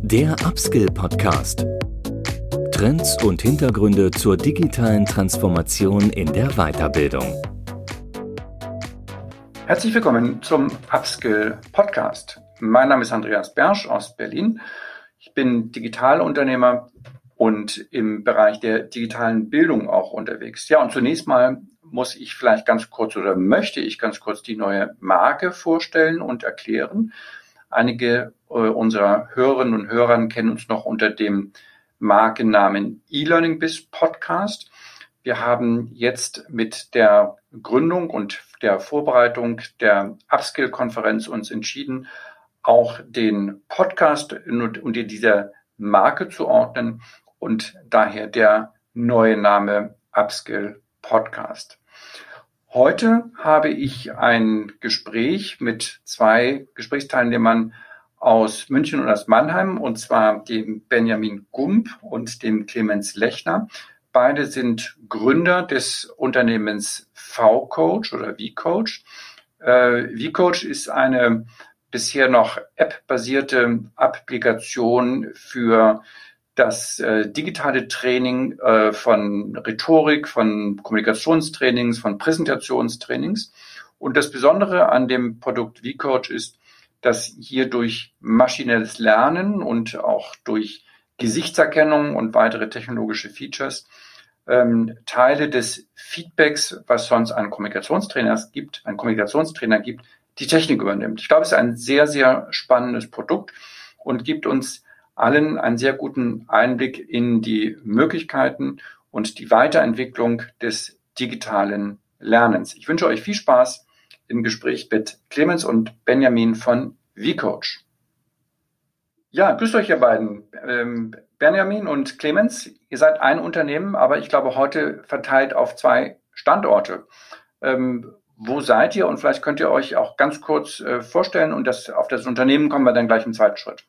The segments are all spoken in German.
Der Upskill-Podcast. Trends und Hintergründe zur digitalen Transformation in der Weiterbildung. Herzlich willkommen zum Upskill-Podcast. Mein Name ist Andreas Bersch aus Berlin. Ich bin Digitalunternehmer und im Bereich der digitalen Bildung auch unterwegs. Ja, und zunächst mal muss ich vielleicht ganz kurz oder möchte ich ganz kurz die neue Marke vorstellen und erklären. Einige unserer Hörerinnen und Hörer kennen uns noch unter dem Markennamen eLearningBiz Podcast. Wir haben jetzt mit der Gründung und der Vorbereitung der Upskill-Konferenz uns entschieden, auch den Podcast unter dieser Marke zu ordnen und daher der neue Name Upskill Podcast. Heute habe ich ein Gespräch mit zwei Gesprächsteilnehmern aus München und aus Mannheim, und zwar dem Benjamin Gump und dem Clemens Lechner. Beide sind Gründer des Unternehmens vCoach oder vCoach. vCoach ist eine bisher noch App-basierte Applikation für das digitale Training von Rhetorik, von Kommunikationstrainings, von Präsentationstrainings. Und das Besondere an dem Produkt vCoach ist, dass hier durch maschinelles Lernen und auch durch Gesichtserkennung und weitere technologische Features Teile des Feedbacks, was sonst ein Kommunikationstrainer gibt, die Technik übernimmt. Ich glaube, es ist ein sehr, sehr spannendes Produkt und gibt uns allen einen sehr guten Einblick in die Möglichkeiten und die Weiterentwicklung des digitalen Lernens. Ich wünsche euch viel Spaß im Gespräch mit Clemens und Benjamin von vCoach. Ja, grüßt euch ihr beiden. Benjamin und Clemens, ihr seid ein Unternehmen, aber ich glaube heute verteilt auf 2 Standorte. Wo seid ihr? Und vielleicht könnt ihr euch auch ganz kurz vorstellen, und auf das Unternehmen kommen wir dann gleich im zweiten Schritt.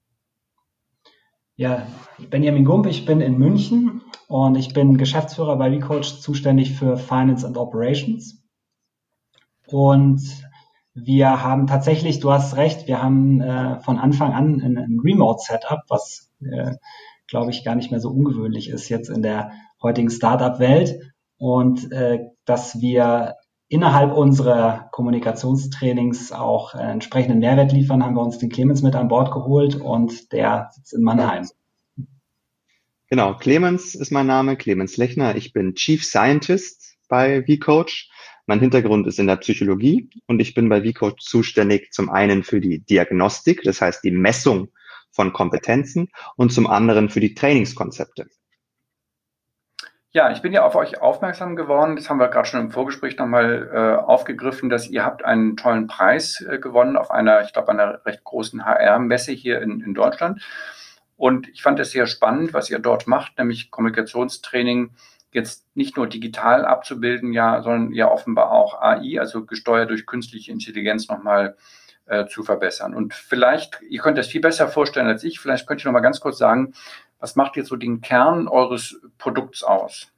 Ja, Benjamin Gump, ich bin in München und ich bin Geschäftsführer bei vCoach, zuständig für Finance and Operations. Und wir haben tatsächlich, du hast recht, wir haben von Anfang an ein Remote-Setup, was, glaube ich, gar nicht mehr so ungewöhnlich ist jetzt in der heutigen Startup-Welt. Und dass wir innerhalb unserer Kommunikationstrainings auch entsprechenden Mehrwert liefern, haben wir uns den Clemens mit an Bord geholt und der sitzt in Mannheim. Genau, Clemens ist mein Name, Clemens Lechner. Ich bin Chief Scientist bei vCoach. Mein Hintergrund ist in der Psychologie und ich bin bei vCoach zuständig zum einen für die Diagnostik, das heißt die Messung von Kompetenzen, und zum anderen für die Trainingskonzepte. Ja, ich bin ja auf euch aufmerksam geworden. Das haben wir gerade schon im Vorgespräch nochmal aufgegriffen, dass ihr habt einen tollen Preis gewonnen auf einer recht großen HR-Messe hier in Deutschland. Und ich fand es sehr spannend, was ihr dort macht, nämlich Kommunikationstraining jetzt nicht nur digital abzubilden, ja, sondern ja offenbar auch AI, also gesteuert durch künstliche Intelligenz nochmal zu verbessern. Und vielleicht, ihr könnt das viel besser vorstellen als ich, vielleicht könnt ihr nochmal ganz kurz sagen, was macht jetzt so den Kern eures Produkts aus?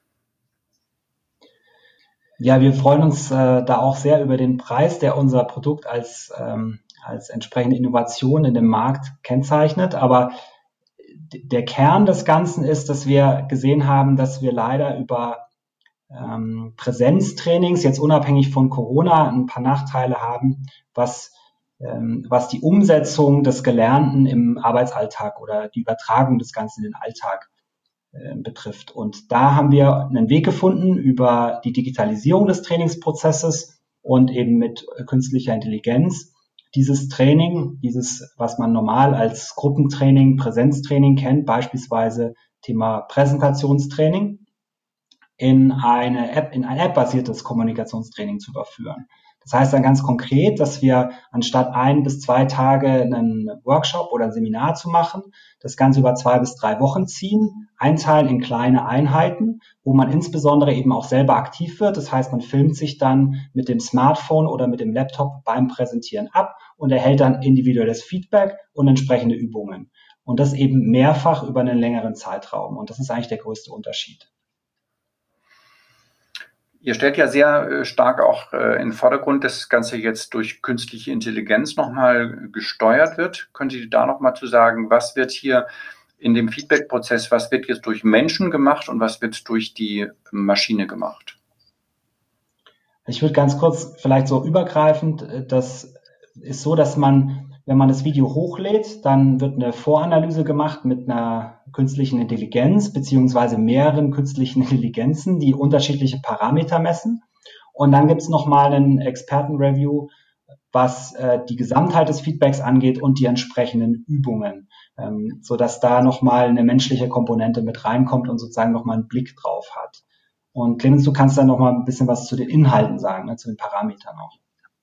Ja, wir freuen uns da auch sehr über den Preis, der unser Produkt als entsprechende Innovation in dem Markt kennzeichnet. Aber der Kern des Ganzen ist, dass wir gesehen haben, dass wir leider über Präsenztrainings, jetzt unabhängig von Corona, ein paar Nachteile haben, was die Umsetzung des Gelernten im Arbeitsalltag oder die Übertragung des Ganzen in den Alltag betrifft. Und da haben wir einen Weg gefunden über die Digitalisierung des Trainingsprozesses und eben mit künstlicher Intelligenz dieses Training, was man normal als Gruppentraining, Präsenztraining kennt, beispielsweise Thema Präsentationstraining, in ein App-basiertes Kommunikationstraining zu überführen. Das heißt dann ganz konkret, dass wir anstatt 1 bis 2 Tage einen Workshop oder ein Seminar zu machen, das Ganze über 2 bis 3 Wochen ziehen, einteilen in kleine Einheiten, wo man insbesondere eben auch selber aktiv wird. Das heißt, man filmt sich dann mit dem Smartphone oder mit dem Laptop beim Präsentieren ab und erhält dann individuelles Feedback und entsprechende Übungen. Und das eben mehrfach über einen längeren Zeitraum. Und das ist eigentlich der größte Unterschied. Ihr stellt ja sehr stark auch in den Vordergrund, dass das Ganze jetzt durch künstliche Intelligenz nochmal gesteuert wird. Können Sie da nochmal zu sagen, was wird hier in dem Feedback-Prozess, was wird jetzt durch Menschen gemacht und was wird durch die Maschine gemacht? Ich würde ganz kurz vielleicht so übergreifend, das ist so, dass man, wenn man das Video hochlädt, dann wird eine Voranalyse gemacht mit einer künstlichen Intelligenz beziehungsweise mehreren künstlichen Intelligenzen, die unterschiedliche Parameter messen. Und dann gibt es nochmal einen Expertenreview, was die Gesamtheit des Feedbacks angeht und die entsprechenden Übungen, sodass da nochmal eine menschliche Komponente mit reinkommt und sozusagen nochmal einen Blick drauf hat. Und Clemens, du kannst dann nochmal ein bisschen was zu den Inhalten sagen, ne, zu den Parametern auch.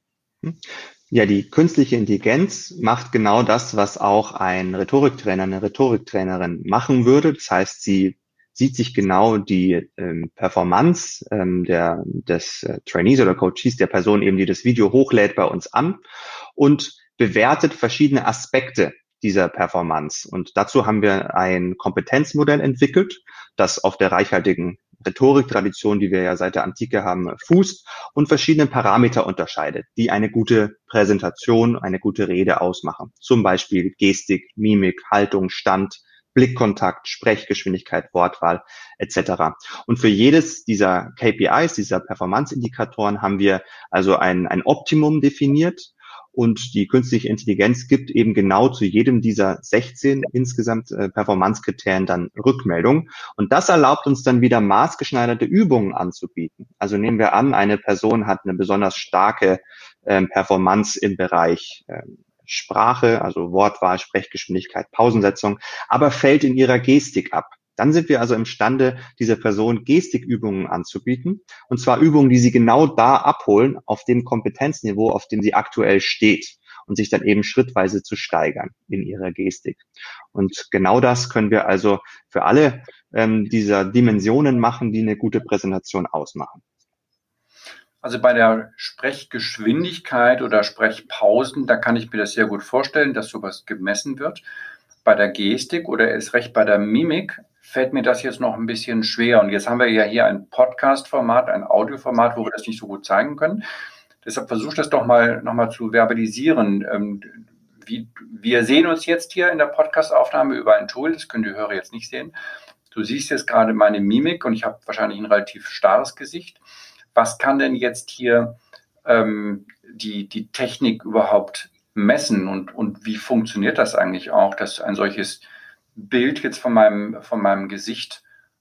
Ja, die künstliche Intelligenz macht genau das, was auch ein Rhetoriktrainer, eine Rhetoriktrainerin machen würde. Das heißt, sie sieht sich genau die Performance des Trainees oder Coaches, der Person eben, die das Video hochlädt, bei uns an und bewertet verschiedene Aspekte dieser Performance. Und dazu haben wir ein Kompetenzmodell entwickelt, das auf der reichhaltigen Rhetoriktradition, die wir ja seit der Antike haben, fußt und verschiedene Parameter unterscheidet, die eine gute Präsentation, eine gute Rede ausmachen. Zum Beispiel Gestik, Mimik, Haltung, Stand, Blickkontakt, Sprechgeschwindigkeit, Wortwahl etc. Und für jedes dieser KPIs, dieser Performance-Indikatoren, haben wir also ein Optimum definiert. Und die künstliche Intelligenz gibt eben genau zu jedem dieser 16 insgesamt Performance-Kriterien dann Rückmeldung. Und das erlaubt uns dann wieder maßgeschneiderte Übungen anzubieten. Also nehmen wir an, eine Person hat eine besonders starke Performance im Bereich Sprache, also Wortwahl, Sprechgeschwindigkeit, Pausensetzung, aber fällt in ihrer Gestik ab. Dann sind wir also imstande, dieser Person Gestikübungen anzubieten. Und zwar Übungen, die sie genau da abholen, auf dem Kompetenzniveau, auf dem sie aktuell steht. Und sich dann eben schrittweise zu steigern in ihrer Gestik. Und genau das können wir also für alle dieser Dimensionen machen, die eine gute Präsentation ausmachen. Also bei der Sprechgeschwindigkeit oder Sprechpausen, da kann ich mir das sehr gut vorstellen, dass sowas gemessen wird. Bei der Gestik oder erst recht bei der Mimik fällt mir das jetzt noch ein bisschen schwer. Und jetzt haben wir ja hier ein Podcast-Format, ein Audioformat, wo wir das nicht so gut zeigen können. Deshalb versuche ich das doch mal nochmal zu verbalisieren. Wir sehen uns jetzt hier in der Podcast-Aufnahme über ein Tool, das können die Hörer jetzt nicht sehen. Du siehst jetzt gerade meine Mimik und ich habe wahrscheinlich ein relativ starres Gesicht. Was kann denn jetzt hier die Technik überhaupt messen und wie funktioniert das eigentlich auch, dass ein solches Bild jetzt von meinem Gesicht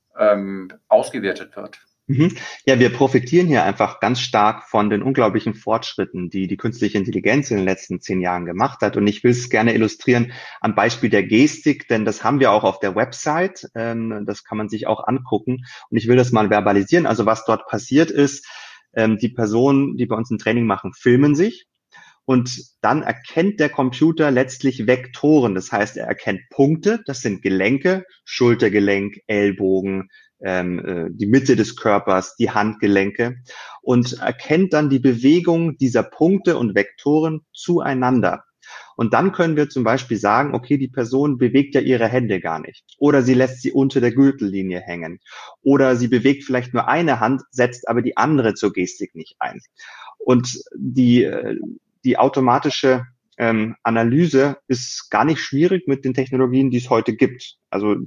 ausgewertet wird? Ja, wir profitieren hier einfach ganz stark von den unglaublichen Fortschritten, die die künstliche Intelligenz in den letzten 10 Jahren gemacht hat. Und ich will es gerne illustrieren am Beispiel der Gestik, denn das haben wir auch auf der Website. Das kann man sich auch angucken. Und ich will das mal verbalisieren. Also was dort passiert ist, die Personen, die bei uns ein Training machen, filmen sich. Und dann erkennt der Computer letztlich Vektoren. Das heißt, er erkennt Punkte, das sind Gelenke, Schultergelenk, Ellbogen, die Mitte des Körpers, die Handgelenke und erkennt dann die Bewegung dieser Punkte und Vektoren zueinander. Und dann können wir zum Beispiel sagen, okay, die Person bewegt ja ihre Hände gar nicht. Oder sie lässt sie unter der Gürtellinie hängen. Oder sie bewegt vielleicht nur eine Hand, setzt aber die andere zur Gestik nicht ein. Und die automatische Analyse ist gar nicht schwierig mit den Technologien, die es heute gibt. Also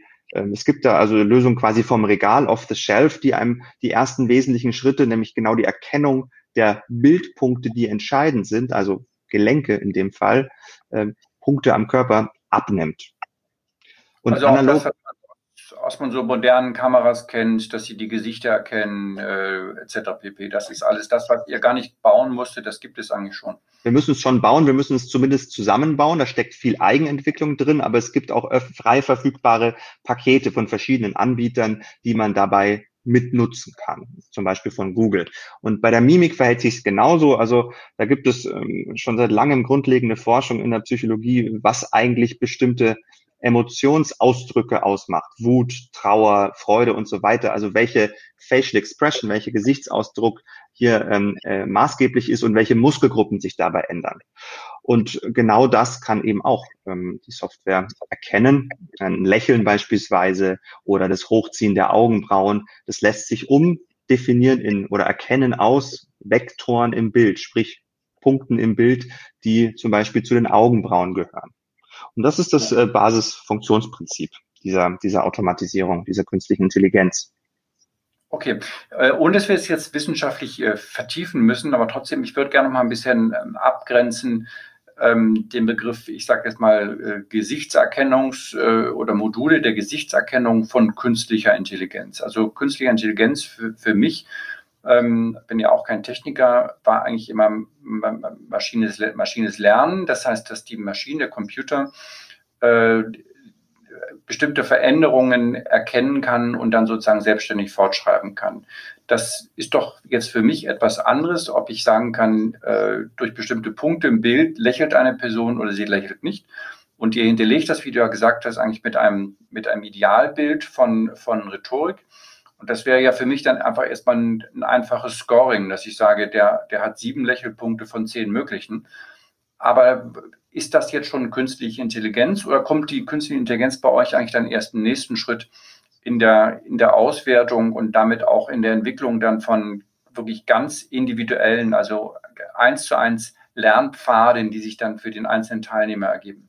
es gibt da also Lösungen quasi vom Regal off the shelf, die einem die ersten wesentlichen Schritte, nämlich genau die Erkennung der Bildpunkte, die entscheidend sind, also Gelenke in dem Fall, Punkte am Körper abnimmt. Und also analog, auch das, was man so modernen Kameras kennt, dass sie die Gesichter erkennen, etc. pp. Das ist alles das, was ihr gar nicht bauen musstet, das gibt es eigentlich schon. Wir müssen es schon bauen, wir müssen es zumindest zusammenbauen, da steckt viel Eigenentwicklung drin, aber es gibt auch frei verfügbare Pakete von verschiedenen Anbietern, die man dabei mitnutzen kann, zum Beispiel von Google. Und bei der Mimik verhält sich es genauso. Also da gibt es schon seit langem grundlegende Forschung in der Psychologie, was eigentlich bestimmte Emotionsausdrücke ausmacht. Wut, Trauer, Freude und so weiter. Also welche Facial Expression, welcher Gesichtsausdruck hier maßgeblich ist und welche Muskelgruppen sich dabei ändern. Und genau das kann eben auch die Software erkennen. Ein Lächeln beispielsweise oder das Hochziehen der Augenbrauen, das lässt sich definieren oder erkennen aus Vektoren im Bild, sprich Punkten im Bild, die zum Beispiel zu den Augenbrauen gehören. Und das ist das Basisfunktionsprinzip dieser Automatisierung, dieser künstlichen Intelligenz. Okay, ohne dass wir es jetzt wissenschaftlich vertiefen müssen, aber trotzdem, ich würde gerne noch mal ein bisschen abgrenzen, den Begriff, ich sage jetzt mal, oder Module der Gesichtserkennung von künstlicher Intelligenz. Also künstliche Intelligenz für mich, bin ja auch kein Techniker, war eigentlich immer maschinelles Lernen. Das heißt, dass die Maschine, der Computer, bestimmte Veränderungen erkennen kann und dann sozusagen selbstständig fortschreiben kann. Das ist doch jetzt für mich etwas anderes, ob ich sagen kann, durch bestimmte Punkte im Bild lächelt eine Person oder sie lächelt nicht. Und ihr hinterlegt das, wie du ja gesagt hast, eigentlich mit einem Idealbild von Rhetorik. Und das wäre ja für mich dann einfach erstmal ein einfaches Scoring, dass ich sage, der hat 7 Lächelpunkte von 10 möglichen. Aber ist das jetzt schon künstliche Intelligenz oder kommt die künstliche Intelligenz bei euch eigentlich dann erst im nächsten Schritt in der Auswertung und damit auch in der Entwicklung dann von wirklich ganz individuellen, also 1:1 Lernpfaden, die sich dann für den einzelnen Teilnehmer ergeben?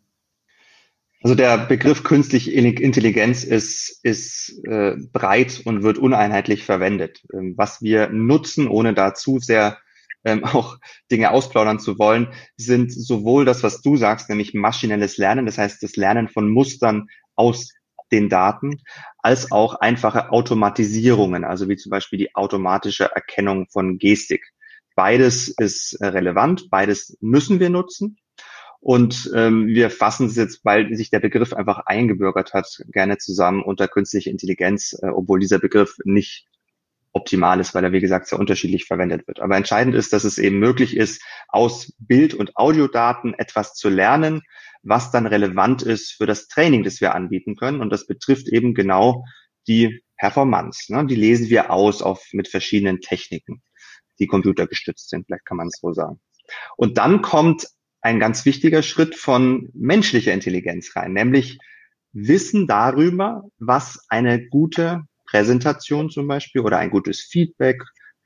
Also der Begriff künstliche Intelligenz ist breit und wird uneinheitlich verwendet. Was wir nutzen, ohne da zu sehr auch Dinge ausplaudern zu wollen, sind sowohl das, was du sagst, nämlich maschinelles Lernen, das heißt das Lernen von Mustern aus den Daten, als auch einfache Automatisierungen, also wie zum Beispiel die automatische Erkennung von Gestik. Beides ist relevant, beides müssen wir nutzen. Und wir fassen es jetzt, weil sich der Begriff einfach eingebürgert hat, gerne zusammen unter künstliche Intelligenz, obwohl dieser Begriff nicht optimal ist, weil er, wie gesagt, sehr unterschiedlich verwendet wird. Aber entscheidend ist, dass es eben möglich ist, aus Bild- und Audiodaten etwas zu lernen, was dann relevant ist für das Training, das wir anbieten können. Und das betrifft eben genau die Performance. Ne? Die lesen wir aus mit verschiedenen Techniken, die computergestützt sind, vielleicht kann man es so sagen. Und dann kommt ein ganz wichtiger Schritt von menschlicher Intelligenz rein, nämlich Wissen darüber, was eine gute Präsentation zum Beispiel oder ein gutes Feedback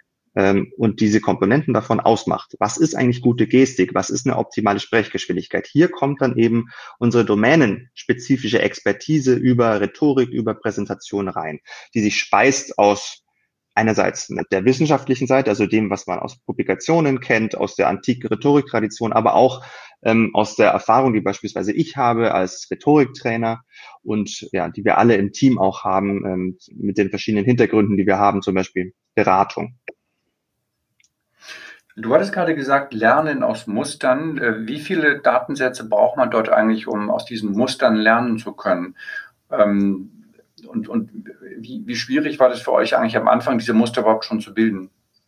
und diese Komponenten davon ausmacht. Was ist eigentlich gute Gestik? Was ist eine optimale Sprechgeschwindigkeit? Hier kommt dann eben unsere domänenspezifische Expertise über Rhetorik, über Präsentation rein, die sich speist aus einerseits mit der wissenschaftlichen Seite, also dem, was man aus Publikationen kennt, aus der antiken Rhetoriktradition, aber auch aus der Erfahrung, die beispielsweise ich habe als Rhetoriktrainer und ja, die wir alle im Team auch haben, mit den verschiedenen Hintergründen, die wir haben, zum Beispiel Beratung. Du hattest gerade gesagt, Lernen aus Mustern. Wie viele Datensätze braucht man dort eigentlich, um aus diesen Mustern lernen zu können? Und wie schwierig war das für euch eigentlich am Anfang, diese Muster überhaupt schon zu bilden?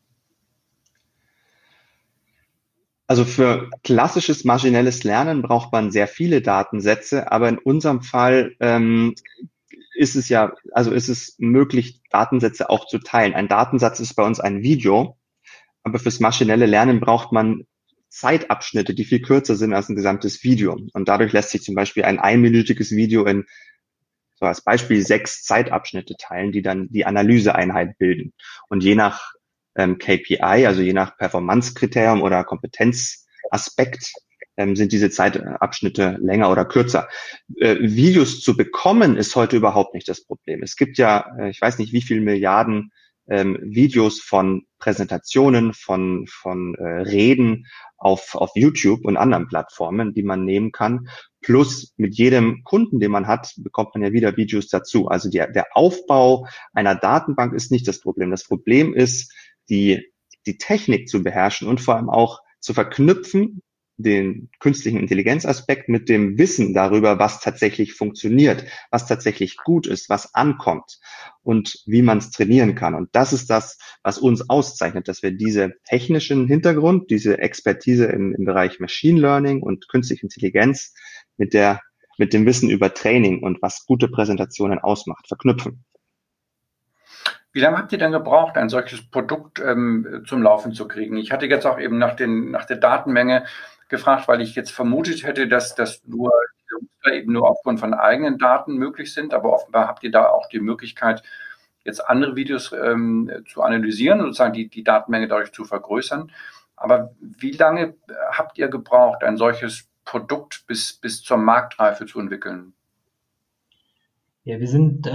Also für klassisches maschinelles Lernen braucht man sehr viele Datensätze, aber in unserem Fall ist es möglich, Datensätze auch zu teilen. Ein Datensatz ist bei uns ein Video, aber fürs maschinelle Lernen braucht man Zeitabschnitte, die viel kürzer sind als ein gesamtes Video. Und dadurch lässt sich zum Beispiel ein einminütiges Video so als Beispiel 6 Zeitabschnitte teilen, die dann die Analyseeinheit bilden. Und je nach KPI, also je nach Performance-Kriterium oder Kompetenzaspekt, sind diese Zeitabschnitte länger oder kürzer. Videos zu bekommen ist heute überhaupt nicht das Problem. Es gibt ja, ich weiß nicht, wie viele Milliarden Videos von Präsentationen, von Reden auf YouTube und anderen Plattformen, die man nehmen kann. Plus mit jedem Kunden, den man hat, bekommt man ja wieder Videos dazu. Also der Aufbau einer Datenbank ist nicht das Problem. Das Problem ist, die Technik zu beherrschen und vor allem auch zu verknüpfen, den künstlichen Intelligenzaspekt mit dem Wissen darüber, was tatsächlich funktioniert, was tatsächlich gut ist, was ankommt und wie man es trainieren kann. Und das ist das, was uns auszeichnet, dass wir diese technischen Hintergrund, diese Expertise im Bereich Machine Learning und künstliche Intelligenz mit dem Wissen über Training und was gute Präsentationen ausmacht, verknüpfen. Wie lange habt ihr denn gebraucht, ein solches Produkt zum Laufen zu kriegen? Ich hatte jetzt auch eben nach der Datenmenge gefragt, weil ich jetzt vermutet hätte, dass das eben nur aufgrund von eigenen Daten möglich sind. Aber offenbar habt ihr da auch die Möglichkeit, jetzt andere Videos zu analysieren und sozusagen die Datenmenge dadurch zu vergrößern. Aber wie lange habt ihr gebraucht, ein solches Produkt bis zur Marktreife zu entwickeln? Ja, wir sind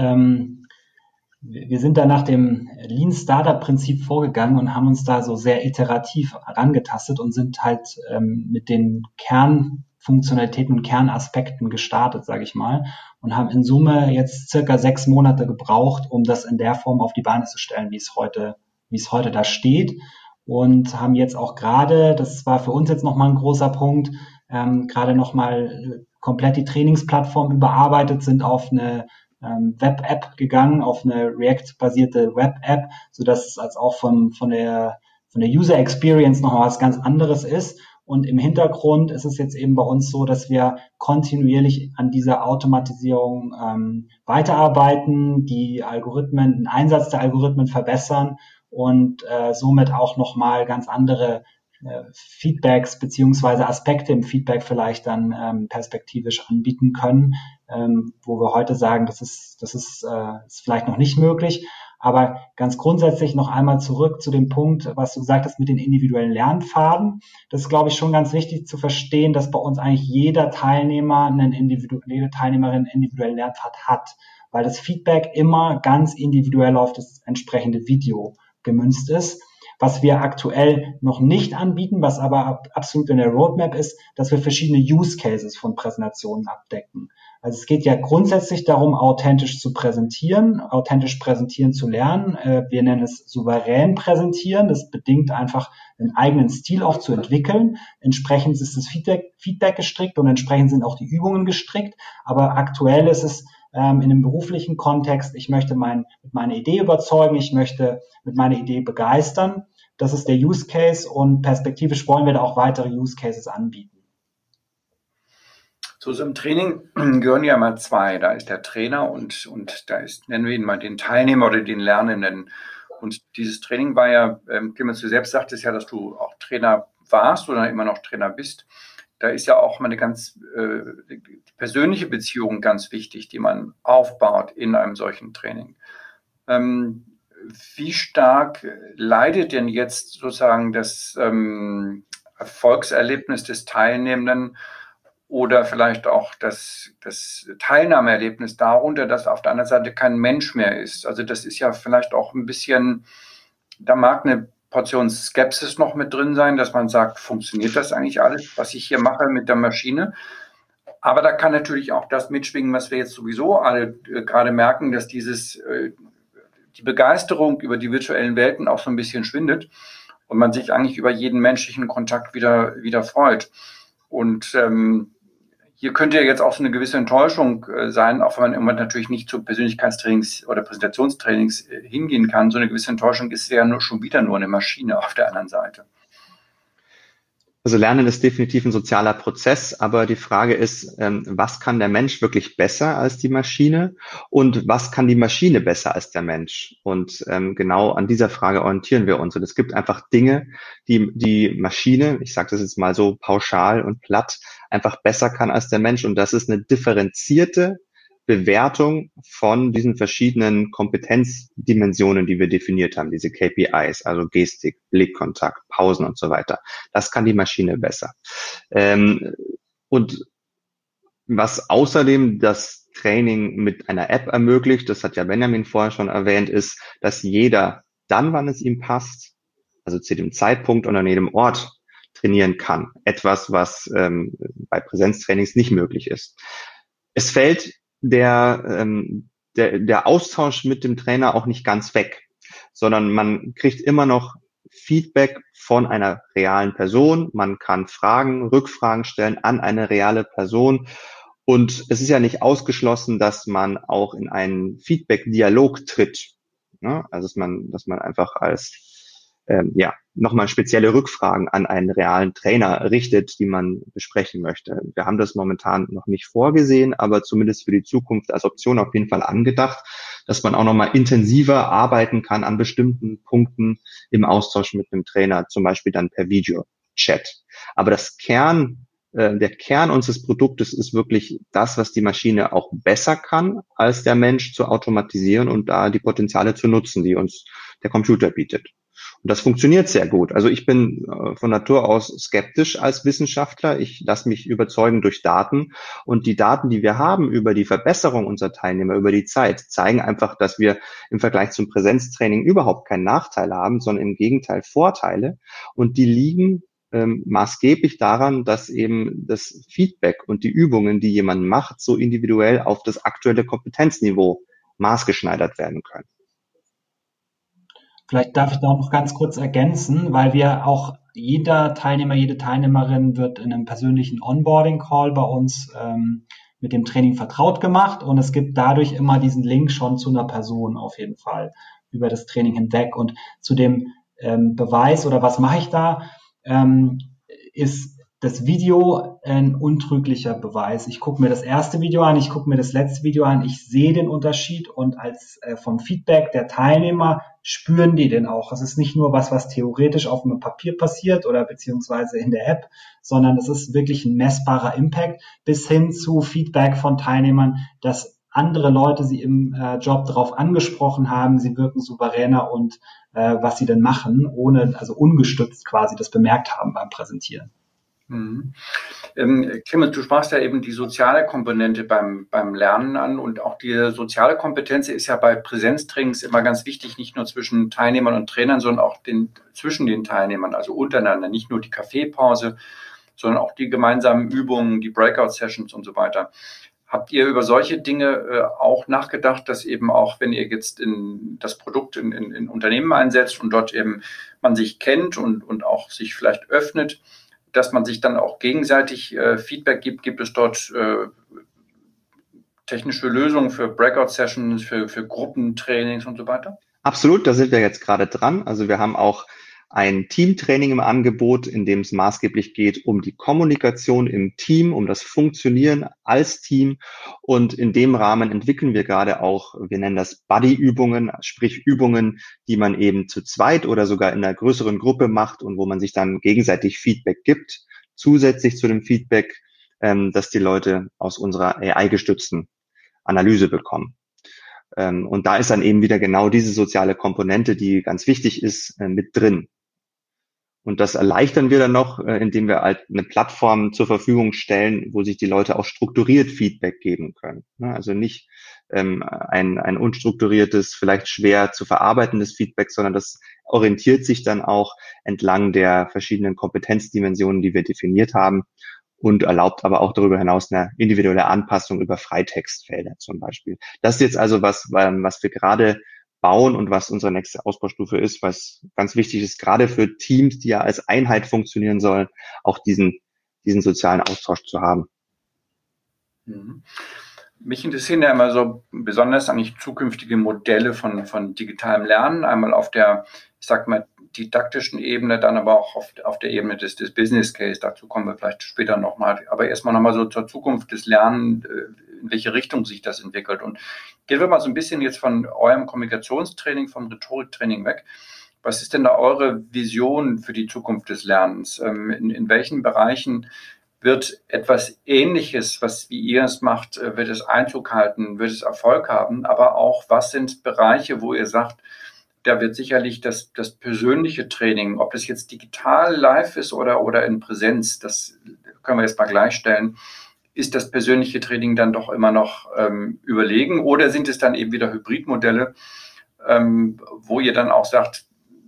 da nach dem Lean Startup Prinzip vorgegangen und haben uns da so sehr iterativ herangetastet und sind halt mit den Kernfunktionalitäten und Kernaspekten gestartet, sage ich mal, und haben in Summe jetzt circa 6 Monate gebraucht, um das in der Form auf die Beine zu stellen, wie es heute da steht. Und haben jetzt auch gerade, das war für uns jetzt nochmal ein großer Punkt, gerade nochmal komplett die Trainingsplattform überarbeitet, sind auf eine Web-App gegangen, auf eine React-basierte Web-App, sodass es als auch von der User Experience noch was ganz anderes ist. Und im Hintergrund ist es jetzt eben bei uns so, dass wir kontinuierlich an dieser Automatisierung weiterarbeiten, die Algorithmen, den Einsatz der Algorithmen verbessern und somit auch nochmal ganz andere Feedbacks beziehungsweise Aspekte im Feedback vielleicht dann perspektivisch anbieten können, wo wir heute sagen, das ist vielleicht noch nicht möglich. Aber ganz grundsätzlich noch einmal zurück zu dem Punkt, was du gesagt hast mit den individuellen Lernpfaden. Das ist, glaube ich, schon ganz wichtig zu verstehen, dass bei uns eigentlich jeder Teilnehmer jede Teilnehmerin einen individuellen Lernpfad hat, weil das Feedback immer ganz individuell auf das entsprechende Video gemünzt ist. Was wir aktuell noch nicht anbieten, was aber absolut in der Roadmap ist, dass wir verschiedene Use Cases von Präsentationen abdecken. Also es geht ja grundsätzlich darum, authentisch präsentieren zu lernen. Wir nennen es souverän präsentieren. Das bedingt einfach, einen eigenen Stil auch zu entwickeln. Entsprechend ist das Feedback gestrickt und entsprechend sind auch die Übungen gestrickt. Aber aktuell ist es in einem beruflichen Kontext, ich möchte mit meiner Idee überzeugen, ich möchte mit meiner Idee begeistern. Das ist der Use Case und perspektivisch wollen wir da auch weitere Use Cases anbieten. Zu so einem Training gehören ja mal zwei. Da ist der Trainer und da ist, nennen wir ihn mal den Teilnehmer oder den Lernenden. Und dieses Training war ja, Clemens, du selbst sagtest ja, dass du auch Trainer warst oder immer noch Trainer bist. Da ist ja auch mal eine ganz persönliche Beziehung ganz wichtig, die man aufbaut in einem solchen Training. Wie stark leidet denn jetzt sozusagen das Erfolgserlebnis des Teilnehmenden oder vielleicht auch das Teilnahmeerlebnis darunter, dass auf der anderen Seite kein Mensch mehr ist? Also das ist ja vielleicht auch ein bisschen, da mag eine Portion Skepsis noch mit drin sein, dass man sagt, funktioniert das eigentlich alles, was ich hier mache mit der Maschine? Aber da kann natürlich auch das mitschwingen, was wir jetzt sowieso alle gerade merken, dass die Begeisterung über die virtuellen Welten auch so ein bisschen schwindet und man sich eigentlich über jeden menschlichen Kontakt wieder freut. Und hier könnte ja jetzt auch so eine gewisse Enttäuschung sein, auch wenn man irgendwann natürlich nicht zu Persönlichkeitstrainings oder Präsentationstrainings hingehen kann. So eine gewisse Enttäuschung ist ja schon wieder nur eine Maschine auf der anderen Seite. Also Lernen ist definitiv ein sozialer Prozess, aber die Frage ist, was kann der Mensch wirklich besser als die Maschine und was kann die Maschine besser als der Mensch? Und genau an dieser Frage orientieren wir uns. Und es gibt einfach Dinge, die die Maschine, ich sage das jetzt mal so pauschal und platt, einfach besser kann als der Mensch. Und das ist eine differenzierte Bewertung von diesen verschiedenen Kompetenzdimensionen, die wir definiert haben, diese KPIs, also Gestik, Blickkontakt, Pausen und so weiter. Das kann die Maschine besser. Und was außerdem das Training mit einer App ermöglicht, das hat ja Benjamin vorher schon erwähnt, ist, dass jeder dann, wann es ihm passt, also zu dem Zeitpunkt und an jedem Ort trainieren kann. Etwas, was bei Präsenztrainings nicht möglich ist. Es fällt der Austausch mit dem Trainer auch nicht ganz weg, sondern man kriegt immer noch Feedback von einer realen Person. Man kann Rückfragen stellen an eine reale Person. Und es ist ja nicht ausgeschlossen, dass man auch in einen Feedback-Dialog tritt. Ne? Also dass man einfach als nochmal spezielle Rückfragen an einen realen Trainer richtet, die man besprechen möchte. Wir haben das momentan noch nicht vorgesehen, aber zumindest für die Zukunft als Option auf jeden Fall angedacht, dass man auch nochmal intensiver arbeiten kann an bestimmten Punkten im Austausch mit einem Trainer, zum Beispiel dann per Video-Chat. Aber das der Kern unseres Produktes ist wirklich das, was die Maschine auch besser kann, als der Mensch zu automatisieren und da die Potenziale zu nutzen, die uns der Computer bietet. Und das funktioniert sehr gut. Also ich bin von Natur aus skeptisch als Wissenschaftler. Ich lasse mich überzeugen durch Daten. Und die Daten, die wir haben über die Verbesserung unserer Teilnehmer über die Zeit, zeigen einfach, dass wir im Vergleich zum Präsenztraining überhaupt keinen Nachteil haben, sondern im Gegenteil Vorteile. Und die liegen maßgeblich daran, dass eben das Feedback und die Übungen, die jemand macht, so individuell auf das aktuelle Kompetenzniveau maßgeschneidert werden können. Vielleicht darf ich da noch ganz kurz ergänzen, weil wir auch jeder Teilnehmer, jede Teilnehmerin wird in einem persönlichen Onboarding-Call bei uns mit dem Training vertraut gemacht und es gibt dadurch immer diesen Link schon zu einer Person auf jeden Fall über das Training hinweg. Und zu dem Beweis oder was mache ich da, ist das Video ein untrüglicher Beweis. Ich gucke mir das erste Video an, ich gucke mir das letzte Video an, ich sehe den Unterschied und als vom Feedback der Teilnehmer spüren die den auch. Es ist nicht nur was theoretisch auf einem Papier passiert oder beziehungsweise in der App, sondern es ist wirklich ein messbarer Impact bis hin zu Feedback von Teilnehmern, dass andere Leute sie im Job darauf angesprochen haben, sie wirken souveräner und was sie denn machen, also ungestützt quasi das bemerkt haben beim Präsentieren. Mhm. Clemens, du sprachst ja eben die soziale Komponente beim Lernen an und auch die soziale Kompetenz ist ja bei Präsenztrainings immer ganz wichtig, nicht nur zwischen Teilnehmern und Trainern, sondern auch zwischen den Teilnehmern, also untereinander, nicht nur die Kaffeepause, sondern auch die gemeinsamen Übungen, die Breakout-Sessions und so weiter. Habt ihr über solche Dinge auch nachgedacht, dass eben auch, wenn ihr jetzt das Produkt in Unternehmen einsetzt und dort eben man sich kennt und auch sich vielleicht öffnet, dass man sich dann auch gegenseitig Feedback gibt? Gibt es dort technische Lösungen für Breakout-Sessions, für Gruppentrainings und so weiter? Absolut, da sind wir jetzt gerade dran. Also wir haben auch ein Teamtraining im Angebot, in dem es maßgeblich geht um die Kommunikation im Team, um das Funktionieren als Team. Und in dem Rahmen entwickeln wir gerade auch, wir nennen das Buddy-Übungen, sprich Übungen, die man eben zu zweit oder sogar in einer größeren Gruppe macht und wo man sich dann gegenseitig Feedback gibt, zusätzlich zu dem Feedback, das die Leute aus unserer AI-gestützten Analyse bekommen. Und da ist dann eben wieder genau diese soziale Komponente, die ganz wichtig ist, mit drin. Und das erleichtern wir dann noch, indem wir halt eine Plattform zur Verfügung stellen, wo sich die Leute auch strukturiert Feedback geben können. Also nicht ein unstrukturiertes, vielleicht schwer zu verarbeitendes Feedback, sondern das orientiert sich dann auch entlang der verschiedenen Kompetenzdimensionen, die wir definiert haben und erlaubt aber auch darüber hinaus eine individuelle Anpassung über Freitextfelder zum Beispiel. Das ist jetzt also was wir gerade bauen und was unsere nächste Ausbaustufe ist, was ganz wichtig ist, gerade für Teams, die ja als Einheit funktionieren sollen, auch diesen sozialen Austausch zu haben. Mhm. Mich interessieren ja immer so besonders eigentlich zukünftige Modelle von digitalem Lernen, einmal auf der, ich sag mal, didaktischen Ebene, dann aber auch auf der Ebene des Business Case. Dazu kommen wir vielleicht später nochmal. Aber erstmal nochmal so zur Zukunft des Lernens, in welche Richtung sich das entwickelt. Und gehen wir mal so ein bisschen jetzt von eurem Kommunikationstraining, vom Rhetoriktraining weg. Was ist denn da eure Vision für die Zukunft des Lernens? In welchen Bereichen wird etwas Ähnliches, wie ihr es macht, wird es Einzug halten, wird es Erfolg haben? Aber auch, was sind Bereiche, wo ihr sagt, da wird sicherlich das persönliche Training, ob das jetzt digital live ist oder in Präsenz, das können wir jetzt mal gleichstellen, ist das persönliche Training dann doch immer noch überlegen oder sind es dann eben wieder Hybridmodelle, wo ihr dann auch sagt,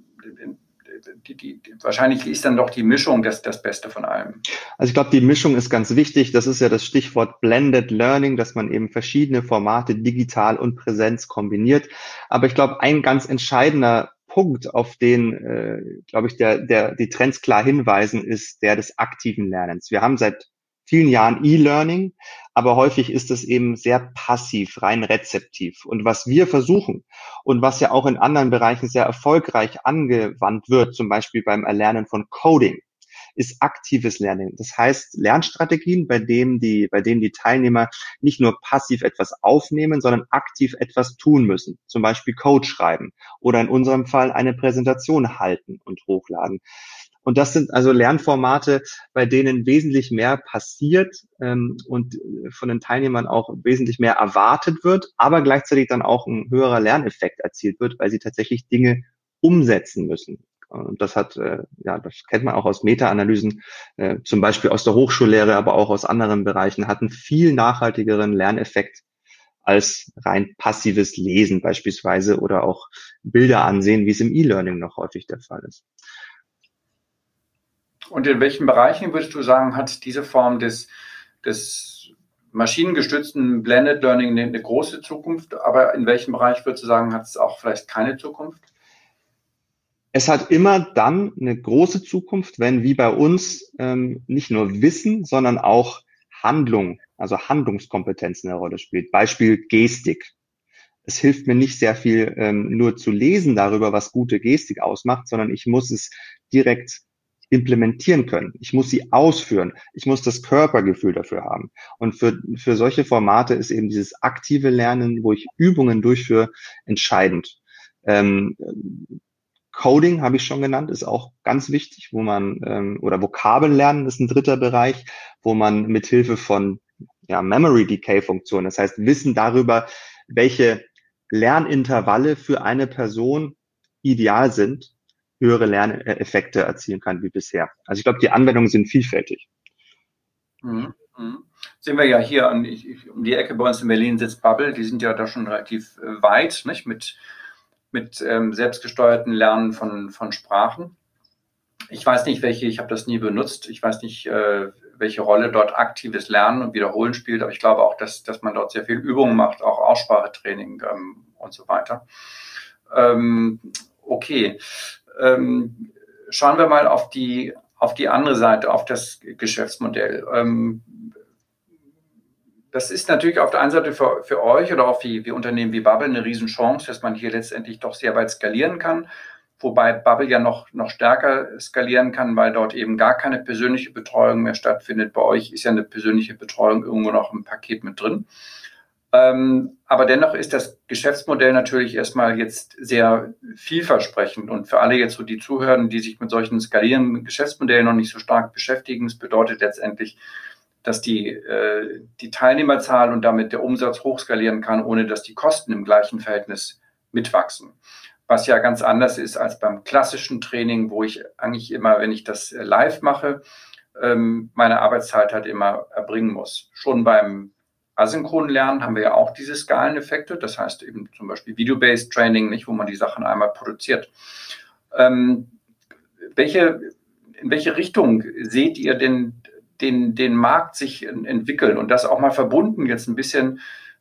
wahrscheinlich ist dann doch die Mischung das Beste von allem. Also ich glaube, die Mischung ist ganz wichtig. Das ist ja das Stichwort Blended Learning, dass man eben verschiedene Formate digital und Präsenz kombiniert. Aber ich glaube, ein ganz entscheidender Punkt, auf den, glaube ich, die Trends klar hinweisen, ist der des aktiven Lernens. Wir haben seit vielen Jahren E-Learning, aber häufig ist es eben sehr passiv, rein rezeptiv. Und was wir versuchen und was ja auch in anderen Bereichen sehr erfolgreich angewandt wird, zum Beispiel beim Erlernen von Coding, ist aktives Lernen. Das heißt Lernstrategien, bei denen die Teilnehmer nicht nur passiv etwas aufnehmen, sondern aktiv etwas tun müssen. Zum Beispiel Code schreiben oder in unserem Fall eine Präsentation halten und hochladen. Und das sind also Lernformate, bei denen wesentlich mehr passiert und von den Teilnehmern auch wesentlich mehr erwartet wird, aber gleichzeitig dann auch ein höherer Lerneffekt erzielt wird, weil sie tatsächlich Dinge umsetzen müssen. Und das hat, das kennt man auch aus Meta-Analysen, zum Beispiel aus der Hochschullehre, aber auch aus anderen Bereichen, hat einen viel nachhaltigeren Lerneffekt als rein passives Lesen beispielsweise oder auch Bilder ansehen, wie es im E-Learning noch häufig der Fall ist. Und in welchen Bereichen würdest du sagen, hat diese Form des maschinengestützten Blended Learning eine große Zukunft? Aber in welchem Bereich würdest du sagen, hat es auch vielleicht keine Zukunft? Es hat immer dann eine große Zukunft, wenn wie bei uns nicht nur Wissen, sondern auch Handlung, also Handlungskompetenz eine Rolle spielt. Beispiel Gestik. Es hilft mir nicht sehr viel, nur zu lesen darüber, was gute Gestik ausmacht, sondern ich muss es direkt implementieren können. Ich muss sie ausführen. Ich muss das Körpergefühl dafür haben. Und für solche Formate ist eben dieses aktive Lernen, wo ich Übungen durchführe, entscheidend. Coding habe ich schon genannt, ist auch ganz wichtig, wo man oder Vokabeln lernen ist ein dritter Bereich, wo man mithilfe von Memory Decay Funktionen, das heißt Wissen darüber, welche Lernintervalle für eine Person ideal sind, höhere Lerneffekte erzielen kann wie bisher. Also ich glaube, die Anwendungen sind vielfältig. Sehen wir ja hier um die Ecke bei uns in Berlin sitzt Babbel, die sind ja da schon relativ weit, nicht? Mit selbstgesteuerten Lernen von Sprachen. Ich weiß nicht, ich habe das nie benutzt, ich weiß nicht, welche Rolle dort aktives Lernen und Wiederholen spielt, aber ich glaube auch, dass man dort sehr viel Übungen macht, auch Aussprachetraining und so weiter. Okay. Schauen wir mal auf die andere Seite, auf das Geschäftsmodell. Das ist natürlich auf der einen Seite für euch oder auch für Unternehmen wie Babbel eine Riesenchance, dass man hier letztendlich doch sehr weit skalieren kann, wobei Babbel ja noch stärker skalieren kann, weil dort eben gar keine persönliche Betreuung mehr stattfindet. Bei euch ist ja eine persönliche Betreuung irgendwo noch im Paket mit drin. Aber dennoch ist das Geschäftsmodell natürlich erstmal jetzt sehr vielversprechend und für alle jetzt so die Zuhörer, die sich mit solchen skalierenden Geschäftsmodellen noch nicht so stark beschäftigen, es bedeutet letztendlich, dass die Teilnehmerzahl und damit der Umsatz hochskalieren kann, ohne dass die Kosten im gleichen Verhältnis mitwachsen. Was ja ganz anders ist als beim klassischen Training, wo ich eigentlich immer, wenn ich das live mache, meine Arbeitszeit halt immer erbringen muss. Schon beim asynchronen Lernen haben wir ja auch diese Skaleneffekte, das heißt eben zum Beispiel Video-Based Training, nicht, wo man die Sachen einmal produziert. In welche Richtung seht ihr denn den Markt sich entwickeln und das auch mal verbunden jetzt ein bisschen?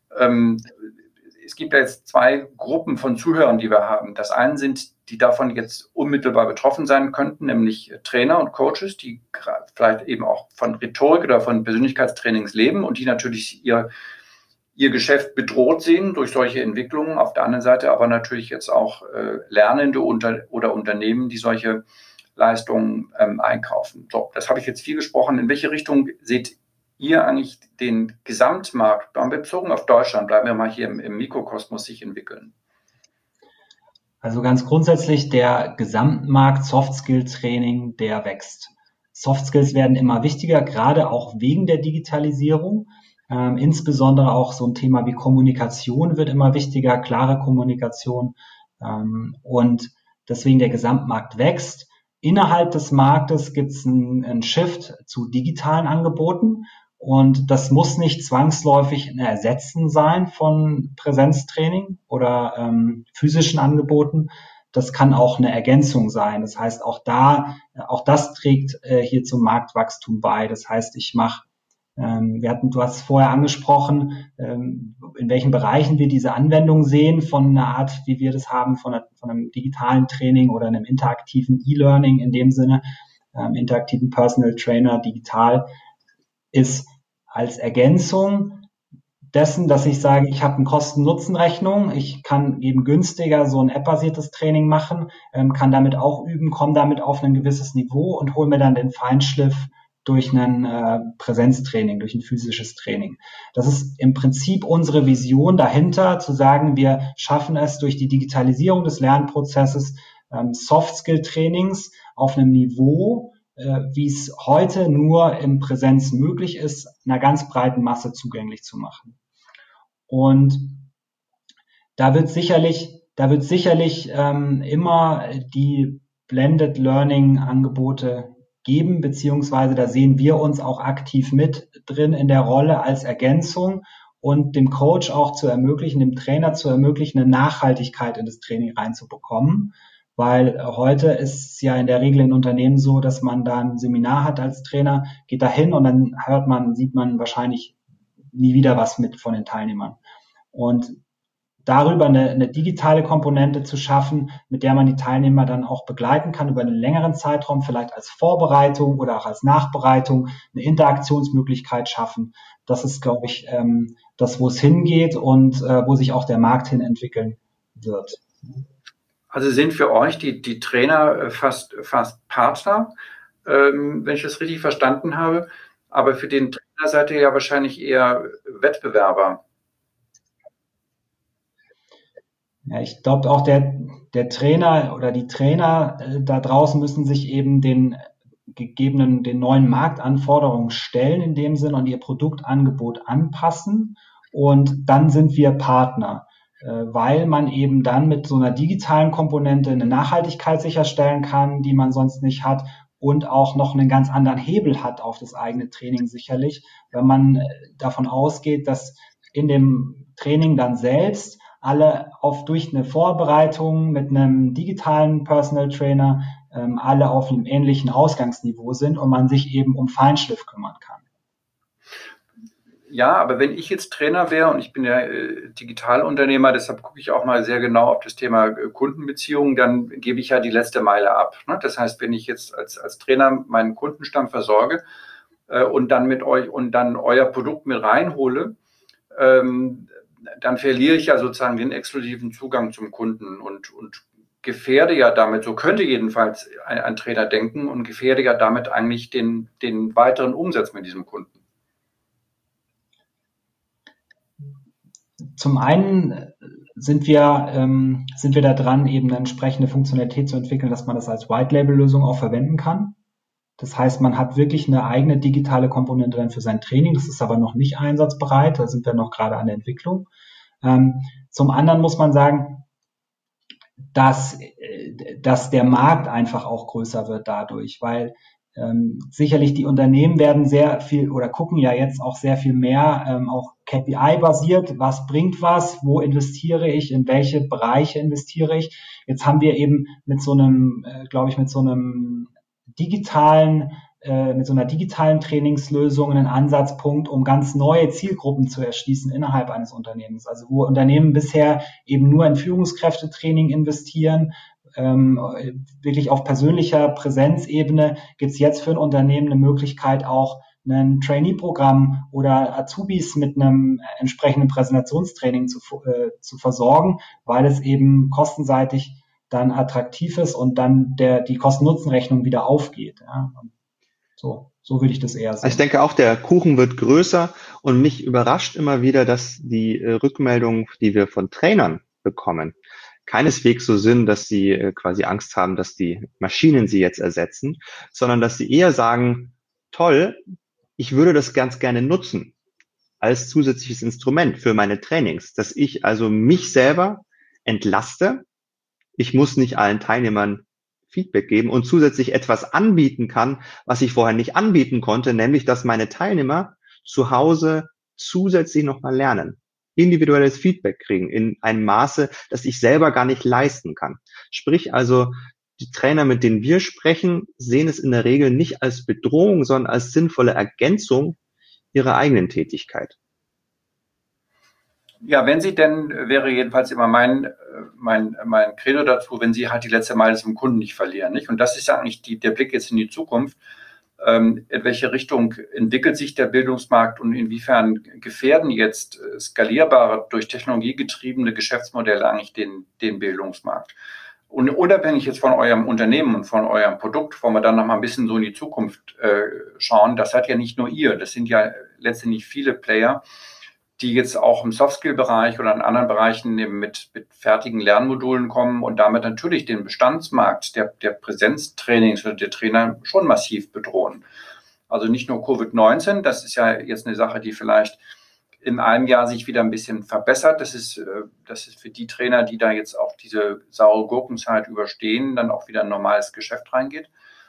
Es gibt ja jetzt zwei Gruppen von Zuhörern, die wir haben. Das eine sind, die davon jetzt unmittelbar betroffen sein könnten, nämlich Trainer und Coaches, die vielleicht eben auch von Rhetorik oder von Persönlichkeitstrainings leben und die natürlich ihr Geschäft bedroht sehen durch solche Entwicklungen. Auf der anderen Seite aber natürlich jetzt auch Lernende oder Unternehmen, die solche Leistungen einkaufen. So, das habe ich jetzt viel gesprochen. In welche Richtung seht ihr eigentlich den Gesamtmarkt, bezogen auf Deutschland, bleiben wir mal hier im Mikrokosmos, sich entwickeln? Also ganz grundsätzlich der Gesamtmarkt Soft-Skill-Training, der wächst. Soft Skills werden immer wichtiger, gerade auch wegen der Digitalisierung. Insbesondere auch so ein Thema wie Kommunikation wird immer wichtiger, klare Kommunikation. Und deswegen der Gesamtmarkt wächst. Innerhalb des Marktes gibt es einen Shift zu digitalen Angeboten. Und das muss nicht zwangsläufig ein Ersetzen sein von Präsenztraining oder physischen Angeboten. Das kann auch eine Ergänzung sein. Das heißt, auch das trägt hier zum Marktwachstum bei. Das heißt, du hast es vorher angesprochen, in welchen Bereichen wir diese Anwendung sehen von einer Art, wie wir das haben, von einem digitalen Training oder einem interaktiven E-Learning in dem Sinne, interaktiven Personal Trainer digital, ist als Ergänzung dessen, dass ich sage, ich habe eine Kosten-Nutzen-Rechnung, ich kann eben günstiger so ein App-basiertes Training machen, kann damit auch üben, komme damit auf ein gewisses Niveau und hole mir dann den Feinschliff durch ein Präsenztraining, durch ein physisches Training. Das ist im Prinzip unsere Vision dahinter, zu sagen, wir schaffen es durch die Digitalisierung des Lernprozesses, Soft-Skill-Trainings auf einem Niveau, wie es heute nur in Präsenz möglich ist, einer ganz breiten Masse zugänglich zu machen. Und da wird sicherlich immer die Blended Learning Angebote geben, beziehungsweise da sehen wir uns auch aktiv mit drin in der Rolle als Ergänzung und dem Coach auch zu ermöglichen, dem Trainer zu ermöglichen, eine Nachhaltigkeit in das Training reinzubekommen. Weil heute ist es ja in der Regel in Unternehmen so, dass man da ein Seminar hat als Trainer, geht da hin und dann sieht man wahrscheinlich nie wieder was mit von den Teilnehmern. Und darüber eine digitale Komponente zu schaffen, mit der man die Teilnehmer dann auch begleiten kann über einen längeren Zeitraum, vielleicht als Vorbereitung oder auch als Nachbereitung, eine Interaktionsmöglichkeit schaffen. Das ist, glaube ich, das, wo es hingeht und wo sich auch der Markt hin entwickeln wird. Also sind für euch die Trainer fast Partner, wenn ich das richtig verstanden habe. Aber für den Trainer seid ihr ja wahrscheinlich eher Wettbewerber. Ja, ich glaube auch der Trainer oder die Trainer da draußen müssen sich eben den neuen Marktanforderungen stellen in dem Sinn und ihr Produktangebot anpassen. Und dann sind wir Partner, weil man eben dann mit so einer digitalen Komponente eine Nachhaltigkeit sicherstellen kann, die man sonst nicht hat und auch noch einen ganz anderen Hebel hat auf das eigene Training sicherlich, wenn man davon ausgeht, dass in dem Training dann selbst alle durch eine Vorbereitung mit einem digitalen Personal Trainer alle auf einem ähnlichen Ausgangsniveau sind und man sich eben um Feinschliff kümmern kann. Ja, aber wenn ich jetzt Trainer wäre und ich bin ja Digitalunternehmer, deshalb gucke ich auch mal sehr genau auf das Thema Kundenbeziehungen, dann gebe ich ja die letzte Meile ab. Ne? Das heißt, wenn ich jetzt als Trainer meinen Kundenstamm versorge und dann mit euch und dann euer Produkt mit reinhole, dann verliere ich ja sozusagen den exklusiven Zugang zum Kunden und gefährde ja damit, so könnte jedenfalls ein Trainer denken, und gefährde ja damit eigentlich den weiteren Umsatz mit diesem Kunden. Zum einen sind wir da dran, eben eine entsprechende Funktionalität zu entwickeln, dass man das als White-Label-Lösung auch verwenden kann. Das heißt, man hat wirklich eine eigene digitale Komponente dann für sein Training. Das ist aber noch nicht einsatzbereit. Da sind wir noch gerade an der Entwicklung. Zum anderen muss man sagen, dass der Markt einfach auch größer wird dadurch, weil sicherlich die Unternehmen werden sehr viel oder gucken ja jetzt auch sehr viel mehr auch KPI-basiert, was bringt was, wo investiere ich, in welche Bereiche investiere ich. Jetzt haben wir eben mit so einer digitalen Trainingslösung einen Ansatzpunkt, um ganz neue Zielgruppen zu erschließen innerhalb eines Unternehmens. Also wo Unternehmen bisher eben nur in Führungskräftetraining investieren, wirklich auf persönlicher Präsenzebene, gibt es jetzt für ein Unternehmen eine Möglichkeit, auch ein Trainee-Programm oder Azubis mit einem entsprechenden Präsentationstraining zu versorgen, weil es eben kostenseitig dann attraktiv ist und dann die Kosten-Nutzen-Rechnung wieder aufgeht. Ja. So würde ich das eher sehen. Ich denke auch, der Kuchen wird größer, und mich überrascht immer wieder, dass die Rückmeldungen, die wir von Trainern bekommen, keineswegs so sind, dass sie quasi Angst haben, dass die Maschinen sie jetzt ersetzen, sondern dass sie eher sagen, toll, ich würde das ganz gerne nutzen als zusätzliches Instrument für meine Trainings, dass ich also mich selber entlaste. Ich muss nicht allen Teilnehmern Feedback geben und zusätzlich etwas anbieten kann, was ich vorher nicht anbieten konnte, nämlich, dass meine Teilnehmer zu Hause zusätzlich nochmal lernen, individuelles Feedback kriegen in einem Maße, das ich selber gar nicht leisten kann. Sprich also, die Trainer, mit denen wir sprechen, sehen es in der Regel nicht als Bedrohung, sondern als sinnvolle Ergänzung ihrer eigenen Tätigkeit. Ja, wenn Sie denn, wäre jedenfalls immer mein Credo dazu, wenn Sie halt die letzte Meile zum Kunden nicht verlieren, nicht? Und das ist ja eigentlich der Blick jetzt in die Zukunft. In welche Richtung entwickelt sich der Bildungsmarkt und inwiefern gefährden jetzt skalierbare, durch Technologie getriebene Geschäftsmodelle eigentlich den Bildungsmarkt? Und unabhängig jetzt von eurem Unternehmen und von eurem Produkt, wollen wir dann noch mal ein bisschen so in die Zukunft schauen. Das seid ja nicht nur ihr, das sind ja letztendlich viele Player, die jetzt auch im Softskill-Bereich oder in anderen Bereichen eben mit fertigen Lernmodulen kommen und damit natürlich den Bestandsmarkt der Präsenztrainings oder der Trainer schon massiv bedrohen. Also nicht nur Covid-19, das ist ja jetzt eine Sache, die vielleicht in einem Jahr sich wieder ein bisschen verbessert. Das ist für die Trainer, die da jetzt auch diese saure Gurkenzeit überstehen, dann auch wieder ein normales Geschäft reingeht.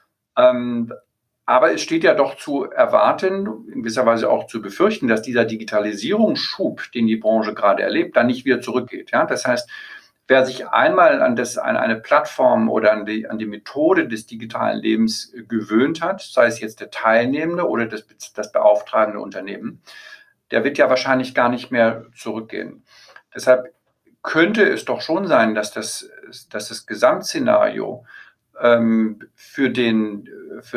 Aber es steht ja doch zu erwarten, in gewisser Weise auch zu befürchten, dass dieser Digitalisierungsschub, den die Branche gerade erlebt, dann nicht wieder zurückgeht. Ja? Das heißt, wer sich einmal an eine Plattform oder an die Methode des digitalen Lebens gewöhnt hat, sei es jetzt der Teilnehmende oder das beauftragende Unternehmen, der wird ja wahrscheinlich gar nicht mehr zurückgehen. Deshalb könnte es doch schon sein, dass das Gesamtszenario für den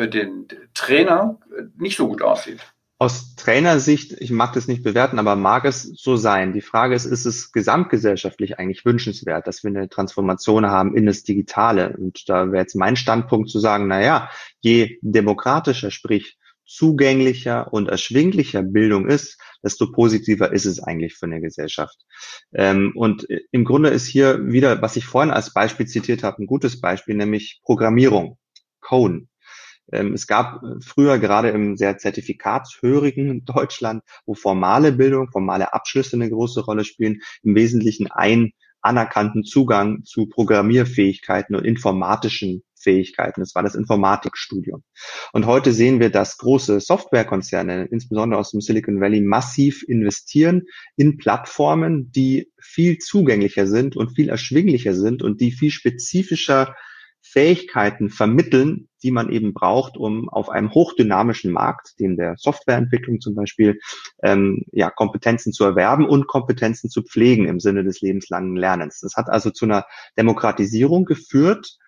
Trainer nicht so gut aussieht. Aus Trainersicht, ich mag das nicht bewerten, aber mag es so sein. Die Frage ist es gesamtgesellschaftlich eigentlich wünschenswert, dass wir eine Transformation haben in das Digitale? Und da wäre jetzt mein Standpunkt zu sagen, je demokratischer, sprich zugänglicher und erschwinglicher Bildung ist, desto positiver ist es eigentlich für eine Gesellschaft. Und im Grunde ist hier wieder, was ich vorhin als Beispiel zitiert habe, ein gutes Beispiel, nämlich Programmierung, Code. Es gab früher gerade im sehr zertifikatshörigen Deutschland, wo formale Bildung, formale Abschlüsse eine große Rolle spielen, im Wesentlichen einen anerkannten Zugang zu Programmierfähigkeiten und informatischen Fähigkeiten. Das war das Informatikstudium. Und heute sehen wir, dass große Softwarekonzerne, insbesondere aus dem Silicon Valley, massiv investieren in Plattformen, die viel zugänglicher sind und viel erschwinglicher sind und die viel spezifischer Fähigkeiten vermitteln, die man eben braucht, um auf einem hochdynamischen Markt, dem der Softwareentwicklung zum Beispiel, Kompetenzen zu erwerben und Kompetenzen zu pflegen im Sinne des lebenslangen Lernens. Das hat also zu einer Demokratisierung geführt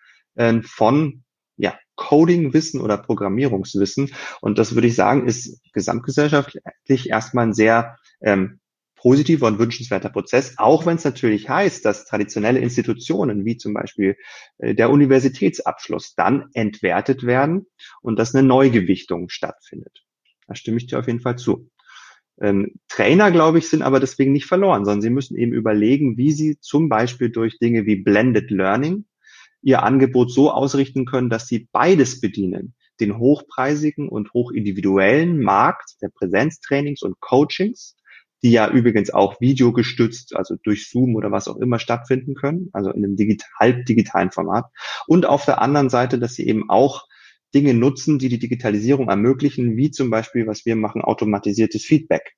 von Coding-Wissen oder Programmierungswissen. Und das würde ich sagen, ist gesamtgesellschaftlich erstmal ein sehr positiver und wünschenswerter Prozess, auch wenn es natürlich heißt, dass traditionelle Institutionen wie zum Beispiel der Universitätsabschluss dann entwertet werden und dass eine Neugewichtung stattfindet. Da stimme ich dir auf jeden Fall zu. Trainer, glaube ich, sind aber deswegen nicht verloren, sondern sie müssen eben überlegen, wie sie zum Beispiel durch Dinge wie Blended Learning ihr Angebot so ausrichten können, dass sie beides bedienen. Den hochpreisigen und hochindividuellen Markt der Präsenztrainings und Coachings, die ja übrigens auch videogestützt, also durch Zoom oder was auch immer stattfinden können, also in einem halbdigitalen Format. Und auf der anderen Seite, dass sie eben auch Dinge nutzen, die die Digitalisierung ermöglichen, wie zum Beispiel, was wir machen, automatisiertes Feedback.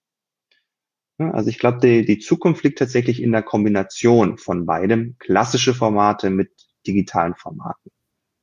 Ja, also ich glaube, die Zukunft liegt tatsächlich in der Kombination von beidem, klassische Formate mit digitalen Formaten.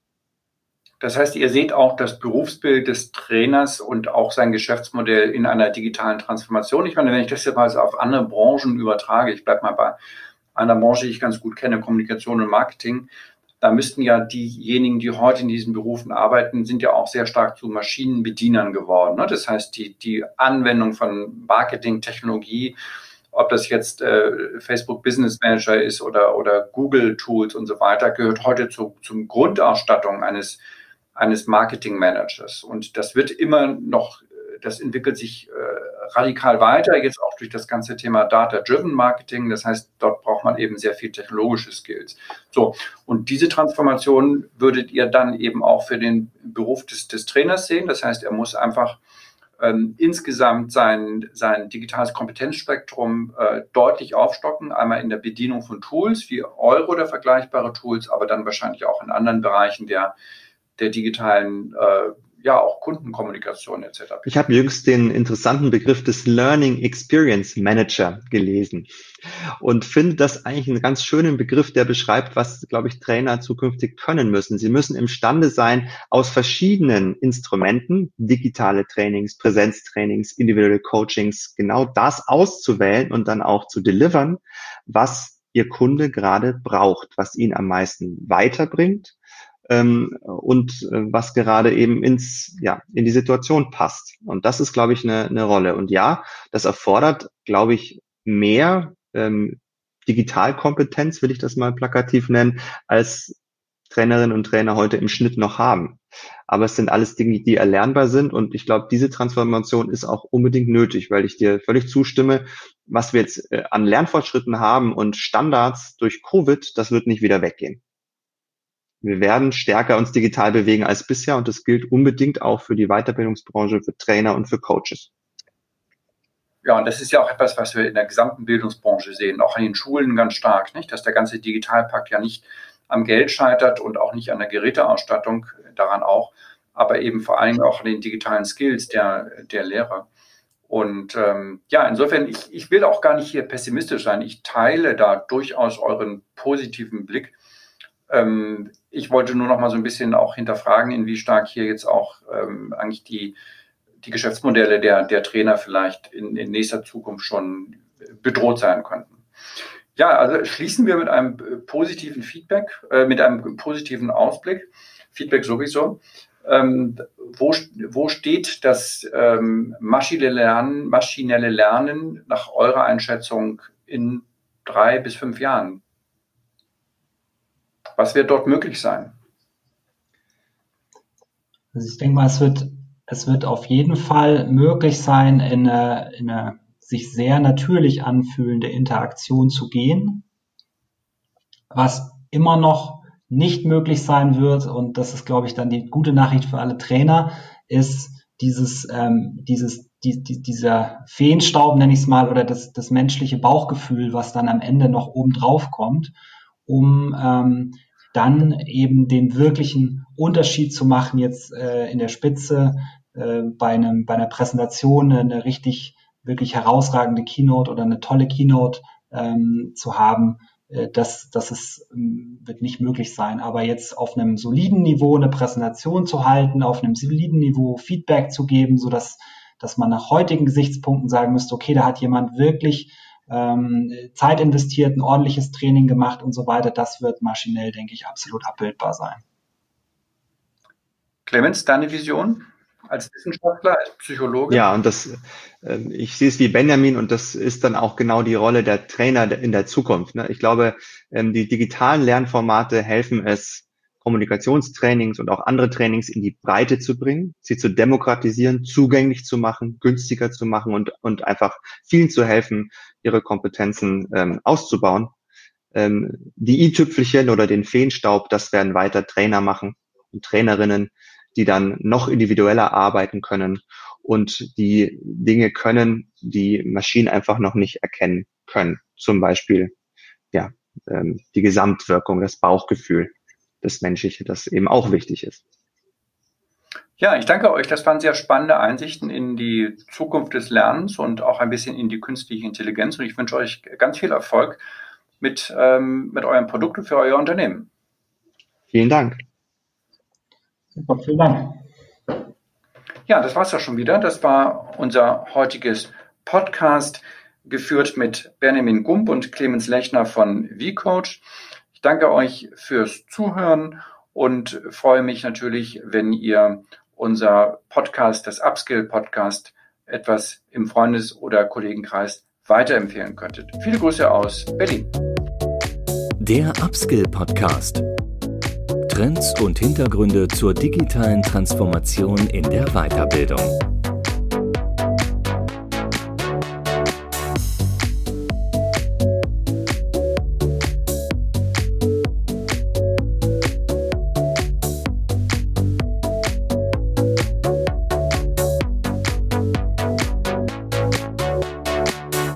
Das heißt, ihr seht auch das Berufsbild des Trainers und auch sein Geschäftsmodell in einer digitalen Transformation. Ich meine, wenn ich das jetzt mal auf andere Branchen übertrage, ich bleibe mal bei einer Branche, die ich ganz gut kenne, Kommunikation und Marketing, da müssten ja diejenigen, die heute in diesen Berufen arbeiten, sind ja auch sehr stark zu Maschinenbedienern geworden. Das heißt, die Anwendung von Marketing-Technologie, ob das jetzt Facebook Business Manager ist oder Google Tools und so weiter, gehört heute zum Grundausstattung eines Marketing-Managers. Und das wird immer noch, das entwickelt sich radikal weiter, jetzt auch durch das ganze Thema Data-Driven Marketing. Das heißt, dort braucht man eben sehr viel technologische Skills. So, und diese Transformation würdet ihr dann eben auch für den Beruf des Trainers sehen. Das heißt, er muss einfach insgesamt sein digitales Kompetenzspektrum deutlich aufstocken, einmal in der Bedienung von Tools wie eure oder vergleichbare Tools, aber dann wahrscheinlich auch in anderen Bereichen der digitalen auch Kundenkommunikation etc. Ich habe jüngst den interessanten Begriff des Learning Experience Manager gelesen und finde das eigentlich einen ganz schönen Begriff, der beschreibt, was, glaube ich, Trainer zukünftig können müssen. Sie müssen imstande sein, aus verschiedenen Instrumenten, digitale Trainings, Präsenztrainings, individuelle Coachings, genau das auszuwählen und dann auch zu delivern, was Ihr Kunde gerade braucht, was ihn am meisten weiterbringt, und was gerade eben in die Situation passt. Und das ist, glaube ich, eine Rolle. Und ja, das erfordert, glaube ich, mehr Digitalkompetenz, will ich das mal plakativ nennen, als Trainerinnen und Trainer heute im Schnitt noch haben. Aber es sind alles Dinge, die erlernbar sind und ich glaube, diese Transformation ist auch unbedingt nötig, weil ich dir völlig zustimme, was wir jetzt an Lernfortschritten haben und Standards durch Covid, das wird nicht wieder weggehen. Wir werden stärker uns digital bewegen als bisher und das gilt unbedingt auch für die Weiterbildungsbranche, für Trainer und für Coaches. Ja, und das ist ja auch etwas, was wir in der gesamten Bildungsbranche sehen, auch an den Schulen ganz stark, nicht? Dass der ganze Digitalpakt ja nicht am Geld scheitert und auch nicht an der Geräteausstattung, daran auch, aber eben vor allem auch an den digitalen Skills der Lehrer. Und insofern, ich will auch gar nicht hier pessimistisch sein. Ich teile da durchaus euren positiven Blick. Ich wollte nur noch mal so ein bisschen auch hinterfragen, in wie stark hier jetzt auch eigentlich die Geschäftsmodelle der Trainer vielleicht in nächster Zukunft schon bedroht sein könnten. Ja, also schließen wir mit einem positiven Feedback, mit einem positiven Ausblick. Feedback sowieso. Wo steht das maschinelle Lernen nach eurer Einschätzung in 3 bis 5 Jahren? Was wird dort möglich sein? Also ich denke mal, es wird auf jeden Fall möglich sein, in eine sich sehr natürlich anfühlende Interaktion zu gehen. Was immer noch nicht möglich sein wird, und das ist, glaube ich, dann die gute Nachricht für alle Trainer, ist dieser Feenstaub, nenne ich es mal, oder das menschliche Bauchgefühl, was dann am Ende noch oben drauf kommt, um dann eben den wirklichen Unterschied zu machen, jetzt in der Spitze bei einer Präsentation eine wirklich herausragende Keynote oder eine tolle Keynote zu haben. Das wird nicht möglich sein. Aber jetzt auf einem soliden Niveau eine Präsentation zu halten, auf einem soliden Niveau Feedback zu geben, sodass man nach heutigen Gesichtspunkten sagen müsste, okay, da hat jemand wirklich Zeit investiert, ein ordentliches Training gemacht und so weiter, das wird maschinell, denke ich, absolut abbildbar sein. Clemens, deine Vision als Wissenschaftler, als Psychologe? Ja, und ich sehe es wie Benjamin und das ist dann auch genau die Rolle der Trainer in der Zukunft. Ne? Ich glaube, die digitalen Lernformate helfen es, Kommunikationstrainings und auch andere Trainings in die Breite zu bringen, sie zu demokratisieren, zugänglich zu machen, günstiger zu machen und einfach vielen zu helfen, ihre Kompetenzen auszubauen. Die i-Tüpfelchen oder den Feenstaub, das werden weiter Trainer machen und Trainerinnen, die dann noch individueller arbeiten können und die Dinge können, die Maschinen einfach noch nicht erkennen können. Zum Beispiel die Gesamtwirkung, das Bauchgefühl, das Menschliche, das eben auch wichtig ist. Ja, ich danke euch. Das waren sehr spannende Einsichten in die Zukunft des Lernens und auch ein bisschen in die künstliche Intelligenz. Und ich wünsche euch ganz viel Erfolg mit eurem Produkt für euer Unternehmen. Vielen Dank. Super, vielen Dank. Ja, das war's ja schon wieder. Das war unser heutiges Podcast, geführt mit Benjamin Gump und Clemens Lechner von vCoach. Ich danke euch fürs Zuhören und freue mich natürlich, wenn ihr unser Podcast, das Upskill-Podcast, etwas im Freundes- oder Kollegenkreis weiterempfehlen könntet. Viele Grüße aus Berlin. Der Upskill-Podcast. Trends und Hintergründe zur digitalen Transformation in der Weiterbildung.